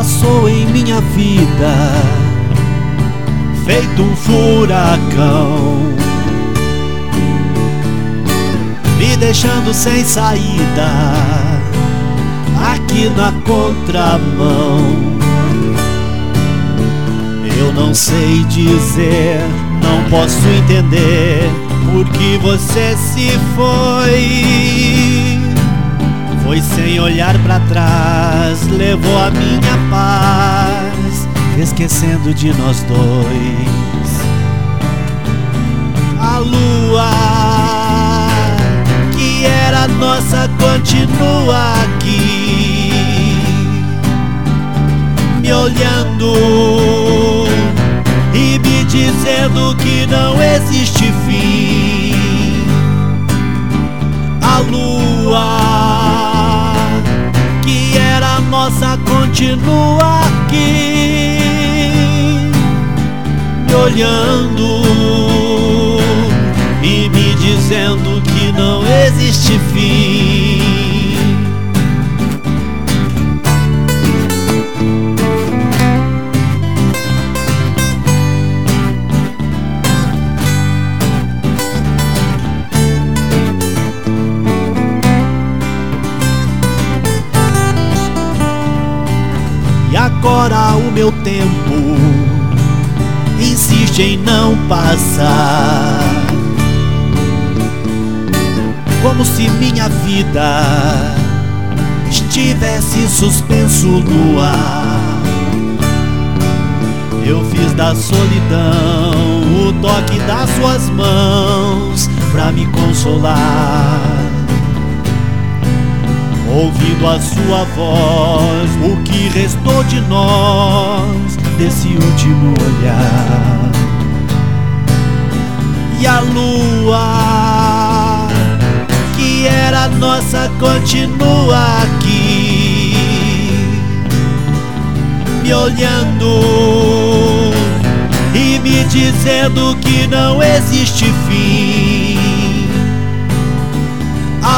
passou em minha vida, feito um furacão, me deixando sem saída, aqui na contramão. Eu não sei dizer, não posso entender por que você se foi. Foi sem olhar pra trás, levou a minha paz, esquecendo de nós dois. A lua que era nossa continua aqui, me olhando e me dizendo que não existe fim. A lua que era nossa continua aqui, me olhando e me dizendo que não existe fim. E agora o meu tempo insiste em não passar, como se minha vida estivesse suspenso no ar. Eu fiz da solidão o toque das suas mãos pra me consolar, ouvindo a sua voz, o que restou de nós, desse último olhar. E a lua que era nossa continua aqui, me olhando e me dizendo que não existe fim. A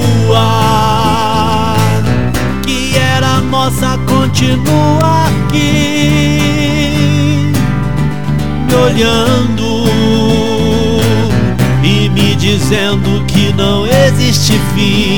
lua que era nossa continua aqui, me olhando e me dizendo que não existe fim.